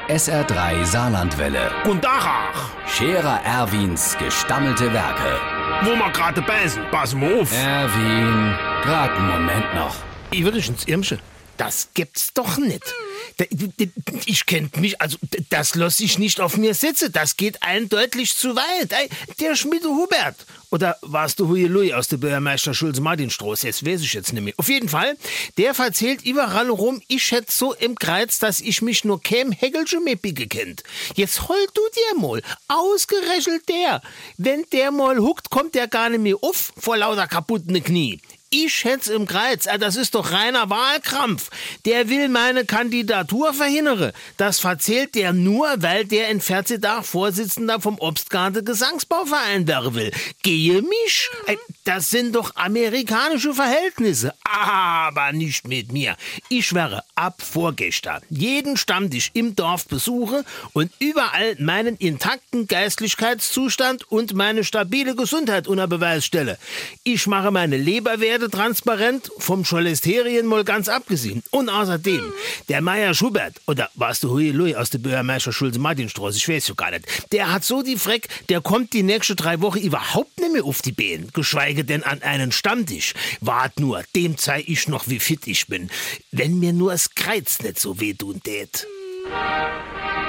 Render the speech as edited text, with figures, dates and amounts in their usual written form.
SR3 Saarlandwelle. Guten Tag, ach. Scherer Erwins gestammelte Werke. Wo wir gerade beißen, pass mal auf. Erwin, grad einen Moment noch. Ich würde ins Irmsche. Das gibt's doch nicht. Ich kennt mich, also das lass ich nicht auf mir sitzen. Das geht eindeutig zu weit. Der Schmiede Hubert. Oder warst du Huielui aus der Bürgermeister Schulze-Martin-Straße? Jetzt weiß ich jetzt nicht mehr. Auf jeden Fall, der erzählt überall rum, ich hätt so im Kreuz, dass ich mich nur kein Häckelchen mehr bicke kennt. Jetzt hol du dir mal. Ausgerechnet der. Wenn der mal huckt, kommt der gar nicht mehr auf vor lauter kaputten Knie. Ich hätt's im Kreuz, das ist doch reiner Wahlkrampf. Der will meine Kandidatur verhindern. Das verzählt der nur, weil der in 14 Tagen Vorsitzender vom Obstgarten Gesangsbauverein werden will. Gehe mich? Das sind doch amerikanische Verhältnisse. Aber nicht mit mir. Ich wäre ab vorgestern jeden Stammtisch im Dorf besuche und überall meinen intakten Geistlichkeitszustand und meine stabile Gesundheit unter Beweis stelle. Ich mache meine Leberwerte transparent, vom Cholesterol mal ganz abgesehen. Und außerdem, der Meier Schubert, oder warst du Huielui aus der Bürgermeister Schulze-Martin-Straße, ich weiß ja gar nicht, der hat so die Freck, der kommt die nächsten 3 Wochen überhaupt nicht mehr auf die Beine, geschweige denn an einen Stammtisch. Wart nur, dem zeig ich noch, wie fit ich bin. Wenn mir nur das Kreuz nicht so weh tun tät.